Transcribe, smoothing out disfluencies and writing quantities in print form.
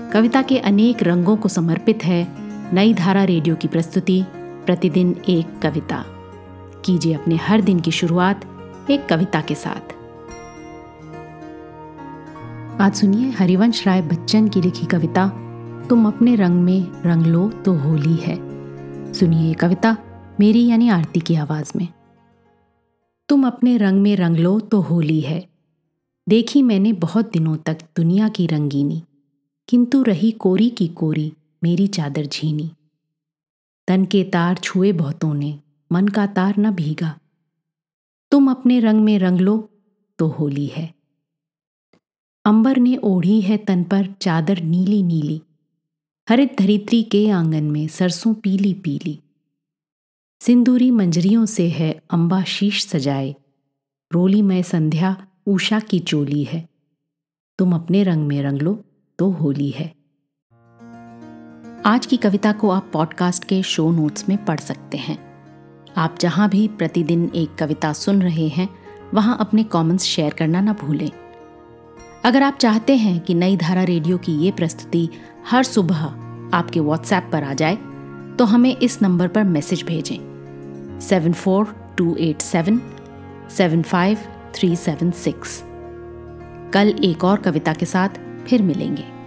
कविता के अनेक रंगों को समर्पित है नई धारा रेडियो की प्रस्तुति प्रतिदिन एक कविता। कीजिए अपने हर दिन की शुरुआत एक कविता के साथ। आज सुनिए हरिवंश राय बच्चन की लिखी कविता तुम अपने रंग में रंग लो तो होली है। सुनिए ये कविता मेरी यानी आरती की आवाज में। तुम अपने रंग में रंग लो तो होली है। देखी मैंने बहुत दिनों तक दुनिया की रंगीनी, किंतु रही कोरी की कोरी मेरी चादर झीनी। तन के तार छुए बहुतों ने, मन का तार न भीगा। तुम अपने रंग में रंग लो तो होली है। अंबर ने ओढ़ी है तन पर चादर नीली नीली, हरित धरित्री के आंगन में सरसों पीली पीली। सिंदूरी मंजरियों से है अंबा शीश सजाए, रोली में संध्या उषा की चोली है। तुम अपने रंग में रंग लो तो होली है। आज की कविता को आप पॉडकास्ट के शो नोट्स में पढ़ सकते हैं। आप जहां भी प्रतिदिन एक कविता सुन रहे हैं वहां अपने कमेंट्स शेयर करना ना भूलें। अगर आप चाहते हैं कि नई धारा रेडियो की ये प्रस्तुति हर सुबह आपके व्हाट्सएप पर आ जाए तो हमें इस नंबर पर मैसेज भेजें 7428775376। कल एक और कविता के साथ फिर मिलेंगे।